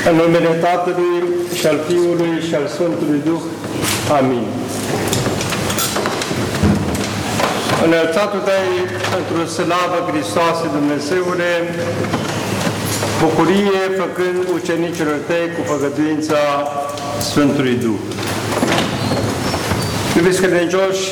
În numele Tatălui și al Fiului și al Sfântului Duh. Amin. Înălțatul Te-ai într-o slavă, Hristoase Dumnezeule, bucurie făcând ucenicilor Tăi cu făgăduința Sfântului Duh. Iubiți credincioși,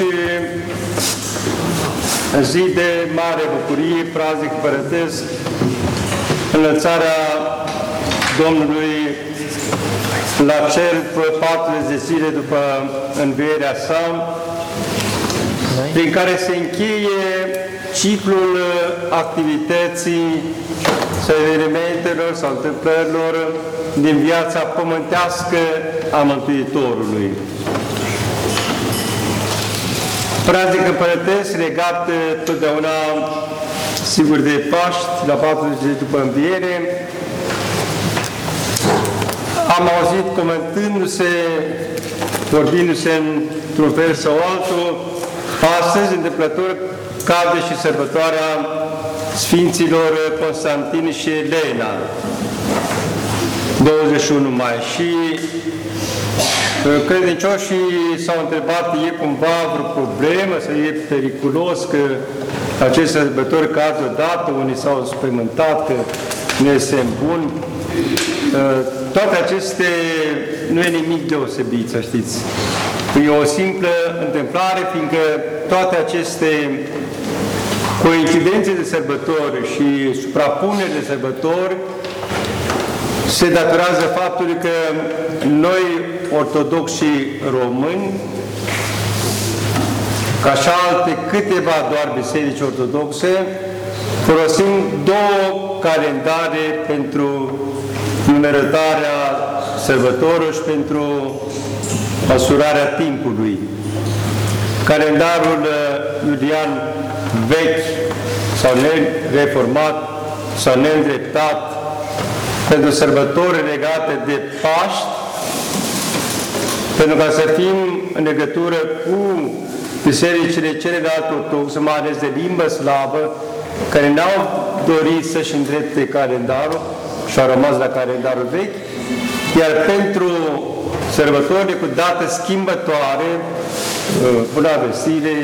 în zi de mare bucurie, praznic părătesc, înălțarea Domnului la cer după 40 de zile după învierea sa, prin care se încheie ciclul activității sau evenimentelor sau întâmplărilor din viața pământească a Mântuitorului. Praznic împărătesc legat totdeauna, sigur, de Paști, la 40 de după înviere. Am auzit comentându-se, vorbindu-se într-un fel sau altul, astăzi, întâmplător, cade și sărbătoarea Sfinților Constantin și Elena, 21 mai. Și credincioșii s-au întrebat, e cumva vreo problemă, să e periculos că aceste sărbători cad odată, unii s-au înspăimântat că nu este bun. Toate aceste nu e nimic deosebit, să știți. E o simplă întâmplare, fiindcă toate aceste coincidențe de sărbători și suprapuneri de sărbători se datorează faptului că noi, ortodoxii români, ca și alte câteva doar biserici ortodoxe, folosim două calendare pentru numerătarea sărbătorilor și pentru măsurarea timpului. Calendarul iulian vechi sau nereformat sau neîndreptat pentru sărbători legate de Paști, pentru ca să fim în legătură cu bisericile celelalte ortodoxe, mai ales de limbă slavă, care n-au dorit să-și îndrepte calendarul și au rămas la calendarul vechi, iar pentru sărbătorile cu dată schimbătoare, Buna Vestire,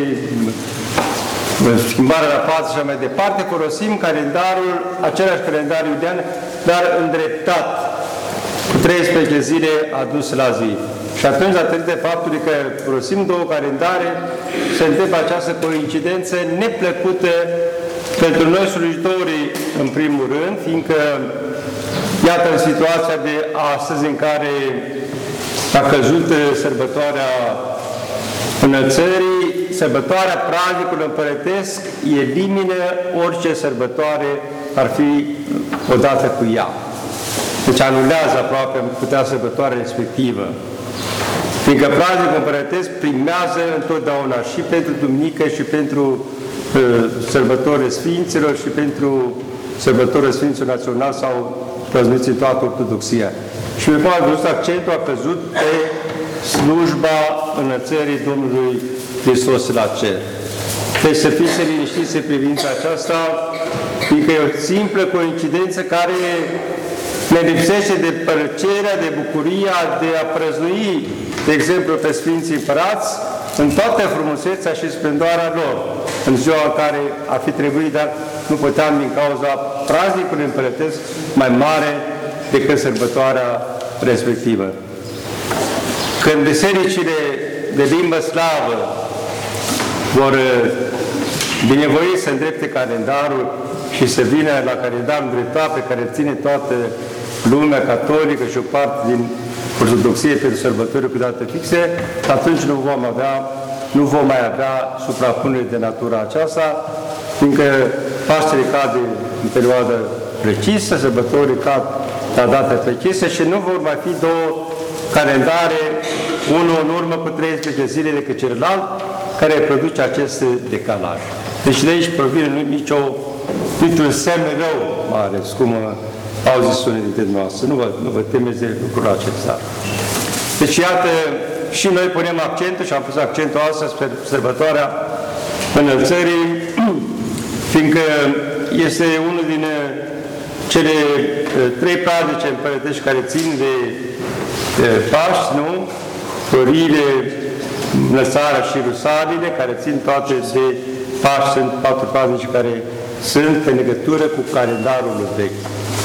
schimbarea la față și așa mai departe, folosim calendarul, același calendar iulian, dar îndreptat, cu 13 zile adus la zi. Și atunci, datorită faptului că folosim două calendare, se întâmplă această coincidență neplăcută pentru noi slujitorii, în primul rând, fiindcă, iată, în situația de astăzi în care a căzut sărbătoarea Înălțării, sărbătoarea praznicului împărătesc elimină orice sărbătoare ar fi odată cu ea. Deci anulează aproape putea sărbătoarea respectivă. Fiindcă praznicul împărătesc primează întotdeauna și pentru duminică și pentru sărbătorile Sfinților și pentru sărbătorile Sfinților Național sau prăznuiți în toată Ortodoxia. Și pe cum ați văzut, accentul a căzut pe slujba înălțării Domnului Hristos la cer. Deci să fiți liniștiți în privința aceasta, fiindcă e o simplă coincidență care ne lipsește de plăcerea, de bucuria de a prăznui, de exemplu, pe Sfinții Împărați, în toată frumusețea și splendoarea lor, în ziua în care ar fi trebuit, dar nu puteam din cauza praznicului împărătesc mai mare decât sărbătoarea respectivă. Când bisericile de limbă slavă vor binevoi să îndrepte calendarul și să vină la calendarul îndreptat pe care ține toată lumea catolică și o parte din Ortodoxie pentru sărbători cu date fixe, atunci nu vom mai avea suprapunere de natura aceasta, fiindcă Paștele cade în perioadă precisă, sărbătorii cad la dată precisă și nu vor mai fi două calendare, unul în urmă cu 13 zile decât celălalt, care produce acest decalaj. Deci de aici provine niciun semn rău mare, cum au zis unii dintre noastre. Nu vă temeți de lucrul acesta. Deci iată, și noi punem accentul, și am pus accentul astăzi pe sărbătoarea Înălțării, fiindcă este unul din cele trei praznice împărătești care țin de Paști, nu? Florile, Înălțarea și Rusalile, care țin toate de Paști, sunt patru praznice care sunt în legătură cu calendarul vechi.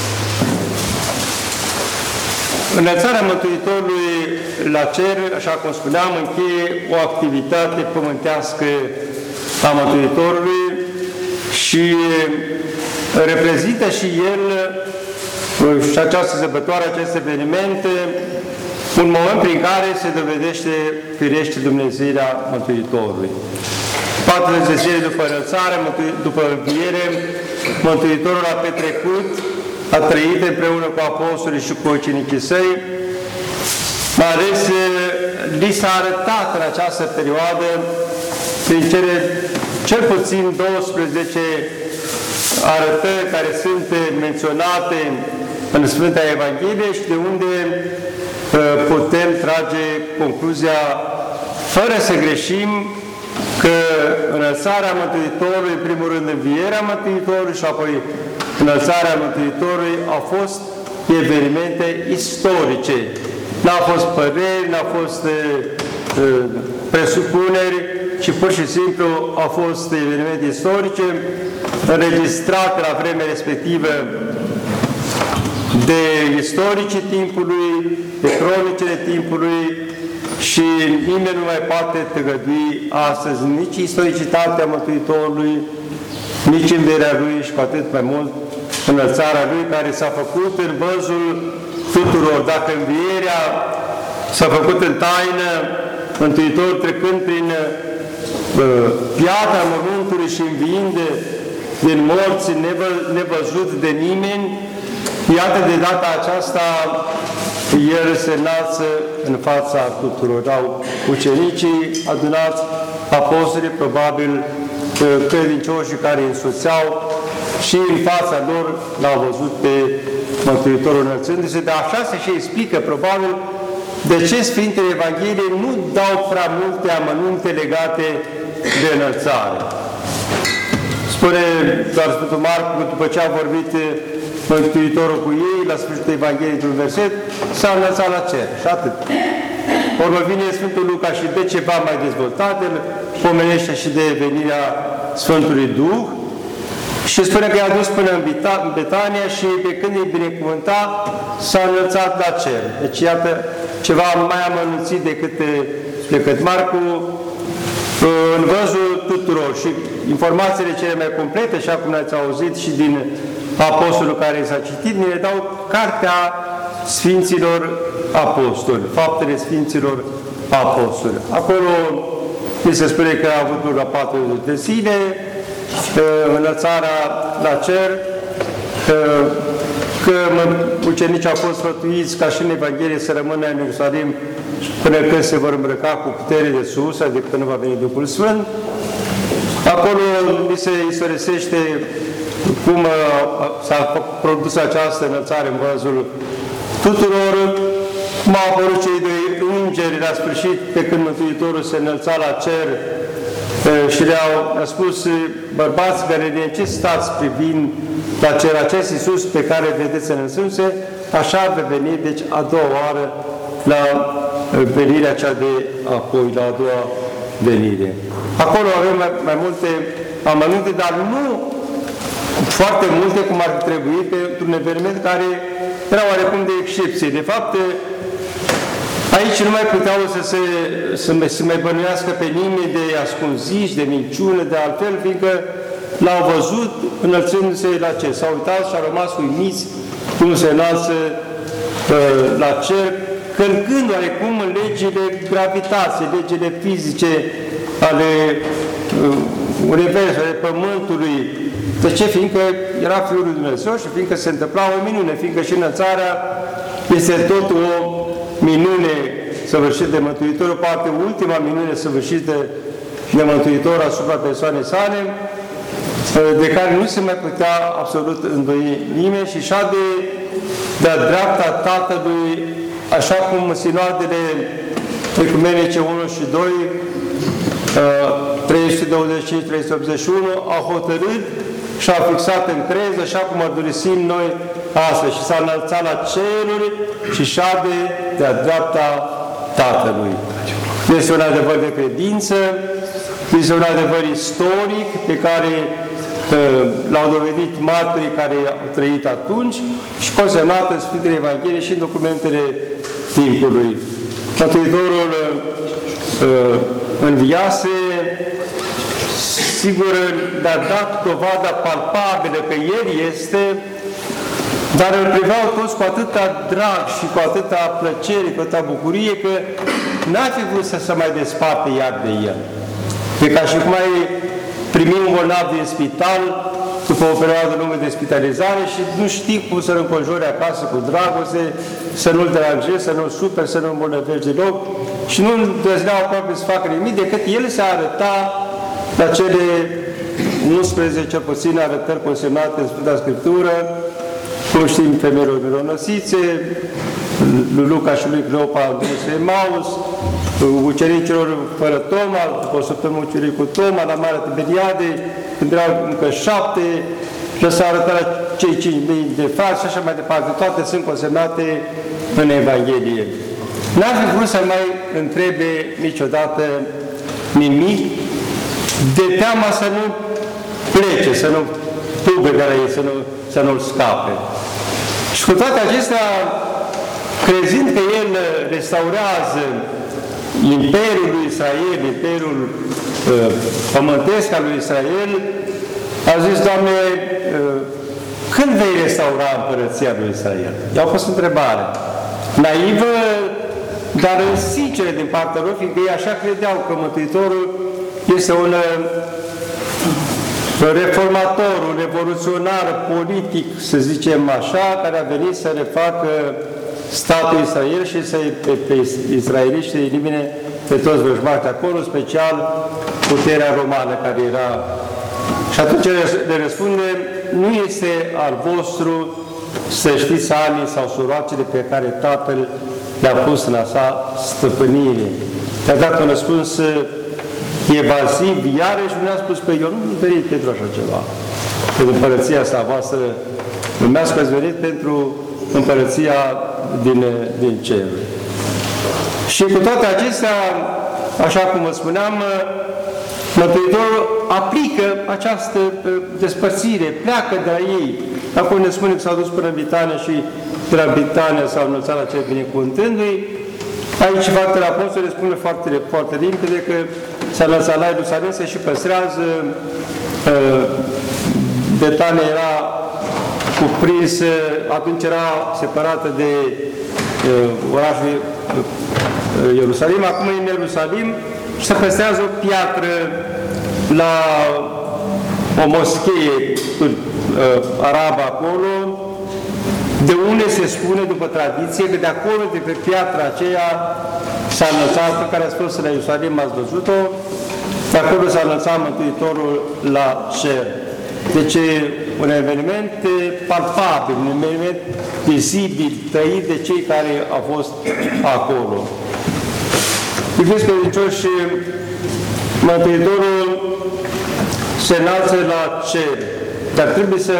Înălțarea Mântuitorului la cer, așa cum spuneam, încheie o activitate pământească a Mântuitorului și reprezintă și el și această sărbătoare, acest eveniment, un moment prin care se dovedește firește Dumnezeirea Mântuitorului. 40 de zile după înălțare, după înviere, Mântuitorul a petrecut, a trăit împreună cu apostolii și cu ucenicii săi, mai ales li s-a arătat în această perioadă prin cele cel puțin 12 arătări care sunt menționate în Sfânta Evanghelie și de unde putem trage concluzia, fără să greșim, că înălțarea Mântuitorului, în primul rând învierea Mântuitorului și apoi înălțarea Mântuitorului au fost evenimente istorice. N-au fost păreri, n-au fost presupuneri, ci pur și simplu au fost evenimente istorice înregistrate la vremea respectivă de istoricii timpului, de cronicile timpului și nimeni nu mai poate tăgădui astăzi nici istoricitatea Mântuitorului, nici învierea Lui și cu atât mai mult înălțarea Lui, care s-a făcut în văzul tuturor. Dacă învierea s-a făcut în taină, Mântuitorul trecând prin piatra mormântului și înviind din morți nevăzut de nimeni, iată de data aceasta El se înalță în fața tuturor. Au ucenicii adunați, apostolii, probabil credincioșii care însoțeau și în fața lor l-au văzut pe Mântuitorul înălțându-se, dar așa se și explică probabil de ce Sfintele Evanghelie nu dau prea multe amănunte legate de înălțare. Spune doar Sfântul Marcu, după ce a vorbit Mântuitorul cu ei, la sfârșitul Evangheliei, într-un verset, s-a înălțat la cer și atât. Urmă vine Sfântul Luca și de ceva mai dezvoltat, el pomenește și de venirea Sfântului Duh și spune că i-a dus până în Betania și pe când îi binecuvânta, s-a înălțat la cer. Deci iată ceva mai amănunțit decât Marcu, în văzul tuturor și informațiile cele mai complete, așa cum ne-ați auzit și din apostolul care s-a citit, ne dau Cartea Sfinților Apostoli, Faptele Sfinților Apostoli. Acolo mi se spune că a avut la 40 de zile, înălțarea la cer, că ucenicii au fost sfătuiți ca și în Evanghelie să rămână în Ierusalim până când se vor îmbrăca cu putere de sus, adică când va veni Duhul Sfânt. Acolo mi se istorisește cum s-a produs această înălțare în văzul tuturor, cum au apărut cei doi îngeri la sfârșit, pe când Mântuitorul se înălța la cer și le-au spus: bărbați galileeni, ce stați privind la cer, acest Iisus pe care vedeți înălțându-se, așa va veni, deci a doua oară, la venirea cea de apoi, la a doua venire. Acolo avem mai multe amănunte, dar nu foarte multe cum ar trebui, pentru un eveniment care era oarecum de excepție. De fapt, aici nu mai puteau să mai bănuiască pe nimeni de ascunziși, de minciună, de altfel, fiindcă l-au văzut înălțându-se la cer. S-au uitat și au rămas uimiți cum se înalță la cer, călcând oarecum legile gravitației, legile fizice ale universului, ale Pământului. De ce? Fiindcă era Fiul lui Dumnezeu și fiindcă se întâmpla o minune, fiindcă și înălțarea este tot o minune săvârșită de Mântuitorul, poate ultima minune săvârșită de Mântuitor asupra persoanei sale, de care nu se mai putea absolut îndoi nimeni și șade de-a dreapta Tatălui, așa cum sinodele ecumenice 1 și 2, 325-381, au hotărât și au fixat în crez, așa cum mărturisim noi astfel și s-a înălțat la ceruri și șade de-a dreapta Tatălui. Este un adevăr de credință, este un adevăr istoric pe care l-au dovedit martirii care au trăit atunci și consemnat în Sfintele Evanghelie și în documentele timpului. Mântuitorul înviase, sigur, le-a dat dovada palpabilă că El este, dar îl priveau toți cu atâta drag și cu atâta plăcere, cu atâta bucurie, că n-ar fi vrut să se mai desparte iar de El. Pe ca și cum ai primi un bolnav din spital după o perioadă lungă de spitalizare și nu știi cum să-l înconjori acasă cu dragoste, să nu-l deranjezi, să nu-l superi, să nu-l îmbolnăvești deloc și nu îndrăzneau aproape să facă nimic, decât El se arăta la cele 11, cel puțin, arătări consemnate în Sfânta Scriptură, cum știm, femeilor mironosițe, lui Luca și lui Cleopa în Emaus, ucenicilor fără Toma, după o săptămână ucenic cu Toma, la Marea Tiberiade, când erau încă 7, și s-a arătat la cei 5.000 de frați și așa mai departe. Toate sunt consemnate în Evanghelie. N-ar fi vrut să mai întrebe niciodată nimic, de teama să nu plece, să nu fugă de la ei, să nu-l scape. Și cu toate acestea, crezând că El restaurează Imperiul lui Israel, Imperiul pământesc al lui Israel, a zis, Doamne, când vei restaura împărăția lui Israel? I-au pus întrebare naivă, dar sinceră din partea lor, fiindcă ei așa credeau că Mântuitorul este un reformator, un revoluționar politic, să zicem așa, care a venit să refacă statul Israel și să-i pe israeliști să elimine pe toți vrăjmașii acolo, special puterea romană care era. Și atunci le răspunde, nu este al vostru să știți anii sau soroacele pe care Tatăl le-a pus în a sa stăpânire. Le-a dat un răspuns evaziv, iarăși nu a spus, pe eu nu venit pentru așa ceva. Pentru împărăția asta voastră, numească ați venit pentru împărăția din cer. Și cu toate acestea, așa cum vă spuneam, Mântuitorul aplică această despărțire, pleacă de la ei. Acum ne spune că s-au dus până în Bitania și de la Bitania s-au înălțat la cel binecuvântându-i. Aici Faptele Apostolilor spune foarte limpede că s-a înălțat la Ierusalim, se și păstrează. Betania era cuprinsă, atunci era separată de orașul Ierusalim, acum e în Ierusalim și se păstrează o piatră la o moschee arabă acolo, de unde se spune, după tradiție, că de acolo, de pe piatra aceea, s-a înălțat, care a spus la Ierusalim, ați văzut-o, de acolo s-a înălțat Mântuitorul la cer. Deci un eveniment palpabil, un eveniment vizibil, trăit de cei care au fost acolo. Iubiți credincioși, Mântuitorul se înalță la cer, dar trebuie să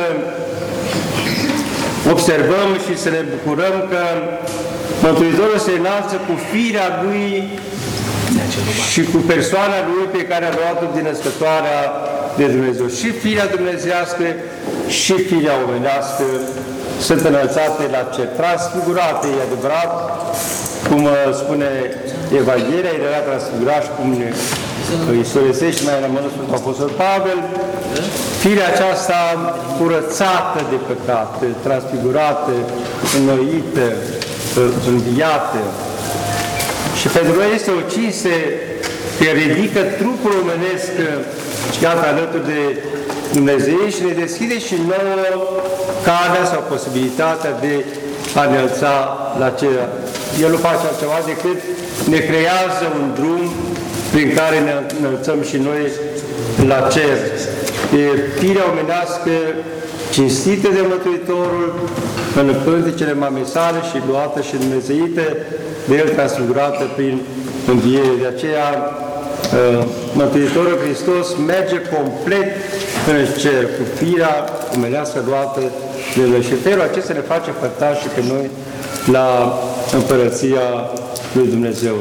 observăm și să ne bucurăm că Mântuitorul se înalță cu firea Lui și cu persoana Lui pe care a luat-o din născătoarea de Dumnezeu. Și firea dumnezeiască și firea omenească sunt înălțate la cer. Transfigurate, e adevărat, cum spune Evanghelia, el era transfigurat și cum îi istorisește mai rămână Sfântul Apostol Pavel, firea aceasta curățată de păcat, transfigurată, înnoită, înviată. Și pentru noi este o cinste că ridică trupul omenesc, iată, alături de Dumnezeu și ne deschide și nouă calea sau posibilitatea de a ne înălța la cer. El nu face altceva decât ne creează un drum prin care ne înălțăm și noi la cer. E firea omenească cinstită de Mântuitorul în pântecele mamei sale și luată și dumnezeită de El transfigurată prin înviere. De aceea Mântuitorul Hristos merge complet în cer, cu firea omenească luată de noi. Și felul acesta ne face părtași pe noi la împărăția lui Dumnezeu.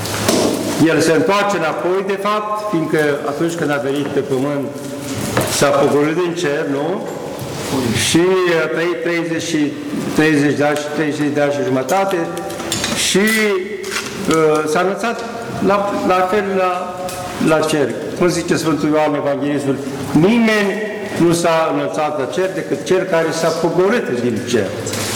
El se întoarce înapoi, de fapt, fiindcă atunci când a venit pe pământ s-a pogorât din cer, nu? Și a trăit 30 de ani și 30 de ani și jumătate și s-a înălțat la fel la cer. Cum zice Sfântul Ioan Evanghelistul, nimeni nu s-a înălțat la cer decât cel care s-a pogorât din cer.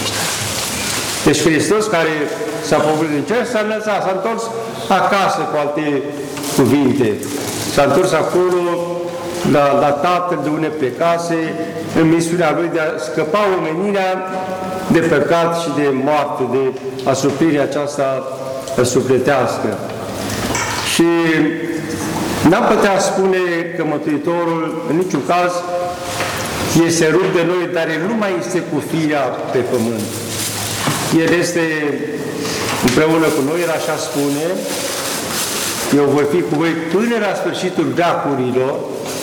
Deci Hristos care s-a pogorât din cer s-a înălțat, s-a întors acasă, cu alte cuvinte. S-a întors acolo la Tatăl de unde plecase, în misiunea Lui de a scăpa omenirea de păcat și de moarte, de asuprirea aceasta sufletească. Și n-am putea spune că Mântuitorul, în niciun caz, este rupt de noi, dar El nu mai este cu firea pe pământ. El este împreună cu noi, El așa spune, eu voi fi cu voi până la sfârșitul veacurilor,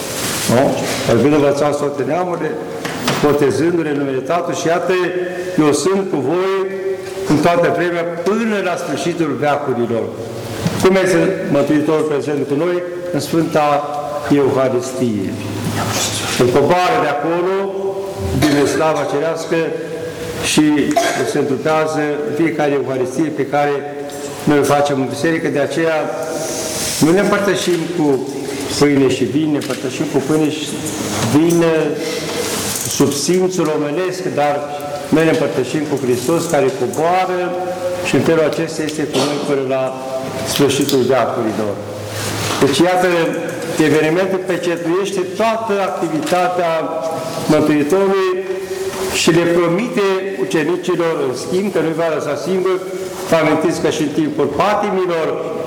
al când învățați toate neamurile, botezându-le în numele Tatălui și iată, eu sunt cu voi în toată vremea până la sfârșitul veacurilor. Cum este Mântuitorul prezent cu noi? În Sfânta Euharistie. Îl coboară de acolo, din slava cerească și se întrupează în fiecare Euharistie pe care noi o facem în biserică, de aceea nu ne împărtășim cu pâine și vin, ne împărtășim cu pâine și vin sub simțul omenesc, dar noi ne împărtășim cu Hristos care coboară și în felul acesta este cu noi până la sfârșitul veacurilor. Deci iată, evenimentul pecetuiește toată activitatea Mântuitorului și le promite ucenicilor în schimb că nu-i va lăsa singur. Vă amintiți că și în timpul patimilor,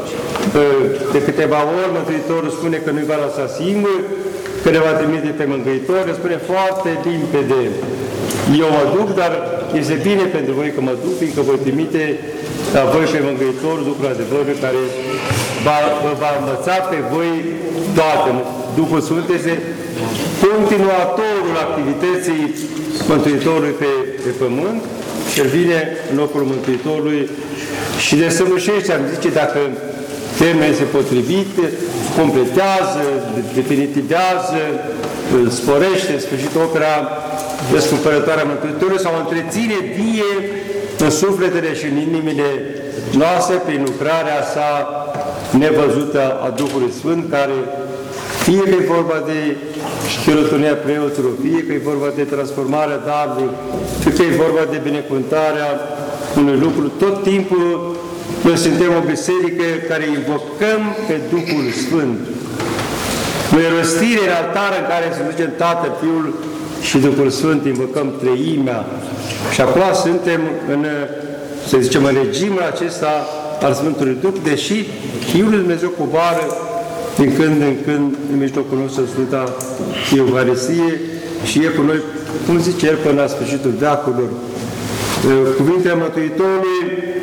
de câteva ori, Mântuitorul spune că nu-i va lăsa singur, că ne va trimite pe Mângâitor, îl spune foarte limpede. Eu mă duc, dar este bine pentru voi că mă duc, fiindcă voi trimite la voi pe Mângâitor, Duhul adevărului, care vă va învăța pe voi toate. Duhul Sfânt este continuatorul activității Mântuitorului pe pământ și el vine în locul Mântuitorului și desăvârșește, am zice, dacă termenul este potrivit, completează, definitivează, sporește, în sfârșit, opera descumpărătoare a Mântuitorului sau întreține vie în sufletele și în inimile noastre prin lucrarea sa nevăzută a Duhului Sfânt, care fie că e vorba de chirotonia preoților, fie că e vorba de transformarea darului, fie că e vorba de binecuvântarea unui lucru, tot timpul noi suntem o biserică care invocăm pe Duhul Sfânt. Noi răstire în altar în care se duce Tatăl, Fiul și Duhul Sfânt, invocăm Treimea. Și acum suntem în, să zicem, în regimul acesta al Sfântului Duh, deși Fiul lui Dumnezeu coboară din când în când în mijlocul nostru Sfânta Euharistie și e cu noi, cum zice El, până la sfârșitul veacurilor. Cuvintele Mântuitorului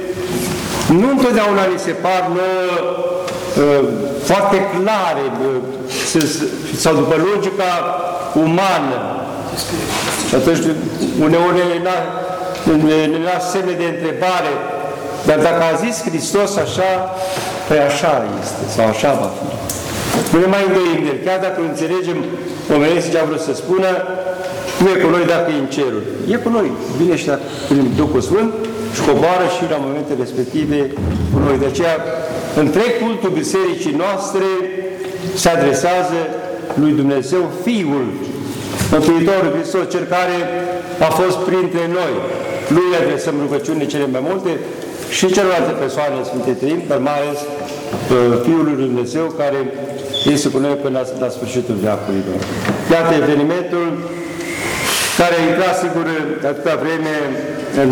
nu întotdeauna ni se par foarte clare sau după logica umană. Și atunci uneori ne lasă semne de întrebare, dar dacă a zis Hristos așa, păi așa este, sau așa va fi. Nu ne mai îndoim de El, chiar dacă înțelegem omenesc ce a vrut să spună, nu e cu noi dacă e în cerul. E cu noi, vine și prin Duhul Sfânt și coboară și la momentele respective cu noi. De aceea, întreg cultul bisericii noastre se adresează lui Dumnezeu, Fiul, Mântuitorul Hristos, Cel care a fost printre noi. Lui adresăm rugăciunile cele mai multe și celelalte persoane Sfinte Treimi, dar mai ales Fiul lui Dumnezeu, care este cu noi până la sfârșitul veacurilor. Iată evenimentul care a intrat, sigur, atâta vreme în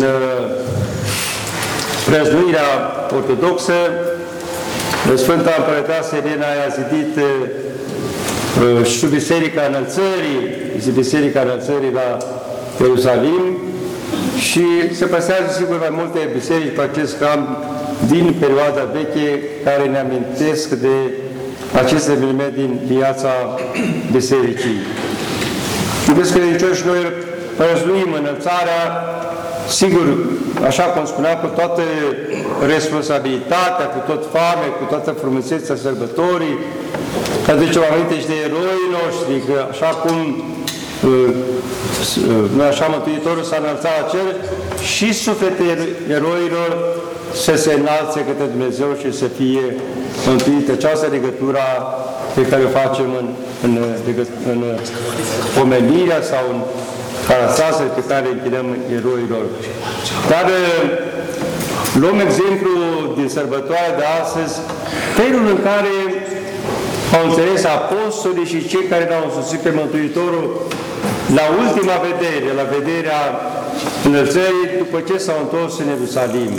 prăznuirea ortodoxă. Sfânta Împărăteasă Elena a zidit și Biserica Înălțării, Biserica Înălțării la Ierusalim și se păstrează, sigur, mai multe biserici pe acest camp din perioada veche care ne amintesc de acest eveniment din viața bisericii. Iubiți credincioși, noi răzluim înălțarea, sigur, așa cum spuneam, cu toată responsabilitatea, cu tot foame, cu toată frumusețea sărbătorii, că aducem aminte și de eroii noștri, că așa cum noi așa Mântuitorul s-a înălțat la cer, și sufletele eroilor să se înalțe către Dumnezeu și să fie mântuite. Această legătura pe care o facem în pomenirea sau în parastasele pe care le închinăm eroilor. Dar luăm exemplu din sărbătoarea de astăzi, felul în care au înțeles apostolii și cei care l-au însuțit pe Mântuitorul la ultima vedere, la vederea înălțării, după ce s-au întors în Ierusalim.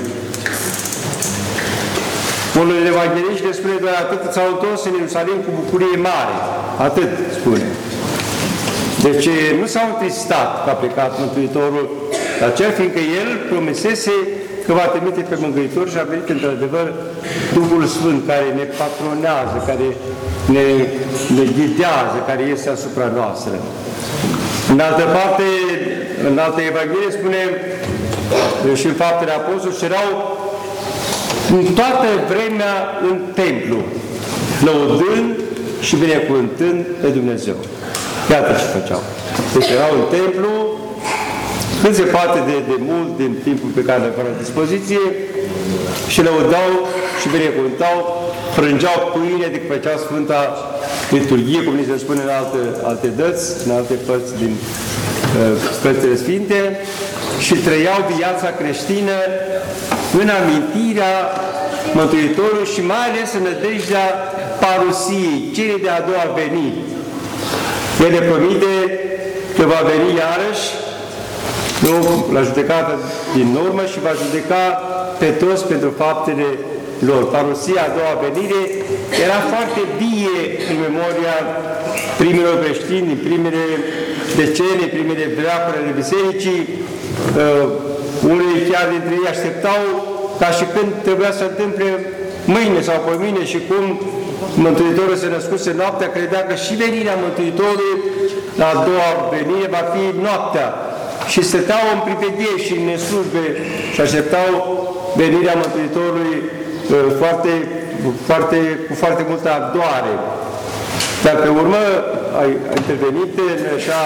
Unul din evangheliști le spune doar atât, s-au întors în Ierusalim cu bucurie mare. Atât spune. Deci nu s-au întristat că a plecat Mântuitorul la cer, fiindcă El promisese că va trimite pe Mângâitor și a venit într-adevăr Duhul Sfânt care ne patronează, care ne ghidează, care este asupra noastră. În altă parte, în altă Evanghelie spune și în Faptele Apostolilor, și erau în toată vremea în templu, lăudând și binecuvântând pe Dumnezeu. Iată ce făceau. Deci erau în templu, cât se poate de mult din timpul pe care le aveau la dispoziție, și lăudau și binecuvântau, frângeau pâine, adică făceau Sfânta Liturghie, cum ni se spune în alte dăți, în alte părți din Cărțile Sfinte, și trăiau viața creștină în amintirea Mântuitorului și mai ales în nădejdea parusiei, cele de a doua veniri. El le promite că va veni iarăși, nu la judecată din urmă, și va judeca pe toți pentru faptele lor. Parusia a doua venire era foarte vie în memoria primilor creștini, din primele decenii, primele veacuri ale bisericii. Unii chiar dintre ei așteptau ca și când trebuia să întâmple mâine sau poimâine, și cum Mântuitorul se născuse noaptea, credea că și venirea Mântuitorului la a doua venire va fi noaptea. Și stăteau în priveghere și în slujbe și așteptau venirea Mântuitorului cu foarte multă ardoare. Dar pe urmă a intervenit în așa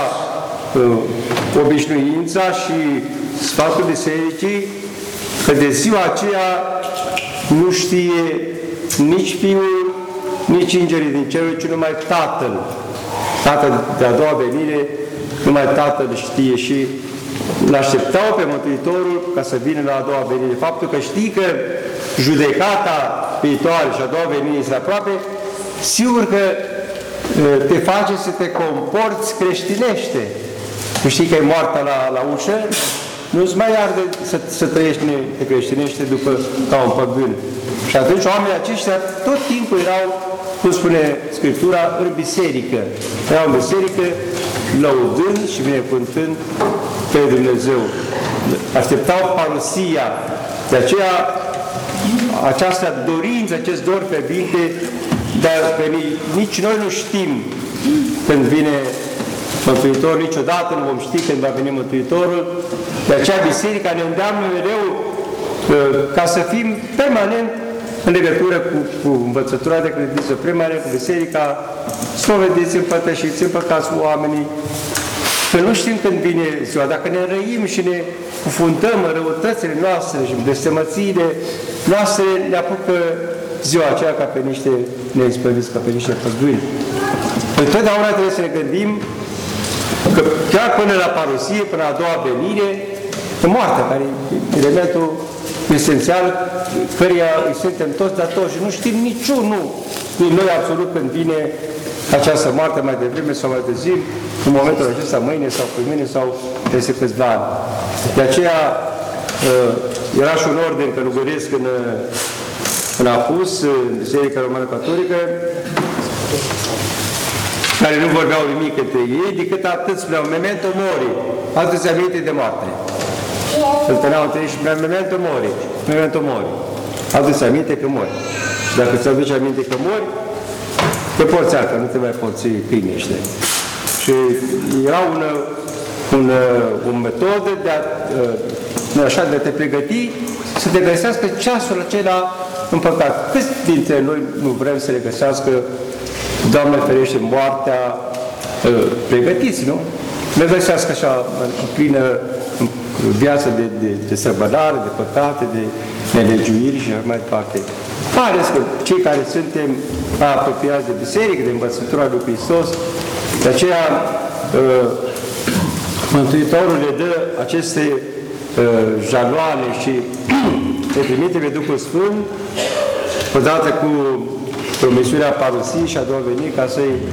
obișnuința și sfatul bisericii că de ziua aceea nu știe nici Fiul, nici îngerii din cerul, ci numai Tatăl. Tatăl de a doua venire, numai Tatăl știe, și l-așteptau pe Mântuitorul ca să vină la a doua venire. Faptul că știi că judecata viitoare și a doua venire este aproape, sigur că te face să te comporți creștinește. Tu știi că e moartea la ușă, nu-ți mai arde să trăiești creștinește după ca un păgân. Și atunci oamenii aceștia tot timpul erau, cum spune Scriptura, în biserică. Erau în biserică lăudând și binecuvântând pe Dumnezeu. Așteptau parusia. De aceea, această dorință, acest dor fierbinte de a veni. Nici noi nu știm când vine Mântuitorul, niciodată nu vom ști când va veni Mântuitorul. De aceea Biserica ne îndeamnă mereu ca să fim permanent în legătură cu învățătura de credință, permanent cu Biserica, spovediți, împărtășiți, împăcați cu oamenii, că nu știm când vine ziua. Dacă ne răim și ne cufundăm în răutățile noastre și în blestemățiile noastre, ne apucă ziua aceea ca pe niște neisprăviți, ca pe niște păgâni. Întotdeauna trebuie să ne gândim că chiar până la parusie, până la a doua venire, moartea, care e elementul esențial, căreia îi suntem toți datori și nu știm niciunul din noi absolut când vine această moarte mai devreme sau mai târziu, în momentul acesta, mâine sau pe mâine sau peste câțiva ani. De aceea era și un orden călugăresc în Apus, în Biserica Romană Catolică, care nu vorbeau nimic între ei, decât atât spuneau, memento mori, adu-ți aminte de moarte. Îl tăneau între ei și spuneau, memento mori, adu-ți aminte că mori. Și dacă ți aduci aminte că mori, te porți arca, nu te mai porți câinește. Și era o metodă de a te pregăti să te găsească ceasul acela împăcat. Câți dintre noi nu vrem să le găsească, Doamne ferește, moartea pregătiți, nu? Le găsească așa în plină viață de sărbădare, de păcate, de nelegiuiri și așa mai departe. Mai ales că cei care suntem apropiați de biserică, de învățătura lui Hristos, de aceea Mântuitorul le dă aceste jaloane și le trimite pe Duhul Sfânt, odată cu promisiunea parusiei și a doua veni ca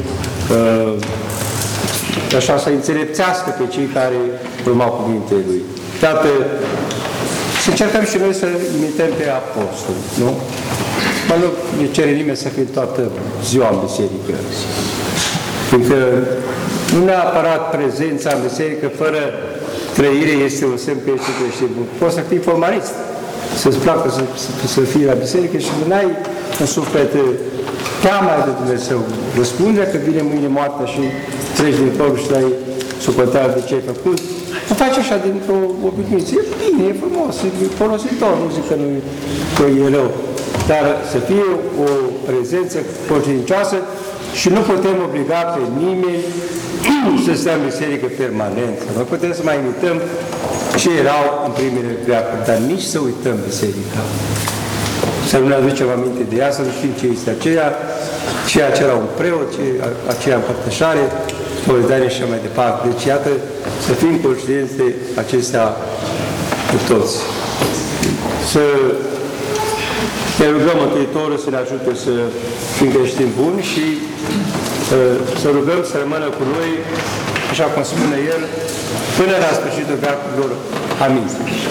să înțelepțească pe cei care urmau cuvintele Lui. Iată, să încercăm și noi să imităm pe apostoli, nu? Mă nu ne cere nimeni să fie toată ziua în biserică. Fiindcă nu neapărat prezența în biserică fără trăire este un semn că ești creștin bun. Poți să fii formalist, să-ți placă să fii la biserică și nu ai în suflet teama de Dumnezeu. Răspunde că vine mâine moartea și treci din corp și dai socoteală de ce ai făcut. O faci așa dintr-o obișnuință. E bine, e frumos, e folositor, nu zic că e rău. Dar să fie o prezență conștiincioasă și nu putem obliga pe nimeni să stea în biserică permanent. Noi putem să mai imităm ce erau în primele veacuri, dar nici să uităm biserica. Să nu ne aducem aminte de ea, să nu știm ce este aceea, ceea ce era un preot, aceea împărtășare, spovedanie și așa mai departe. Deci, iată, să fim conștienți de acestea cu toți. Să ne rugăm Mântuitorul să ne ajute să fim creștini buni și să rugăm să rămână cu noi, așa cum spune El, până la sfârșitul veacurilor. Amin.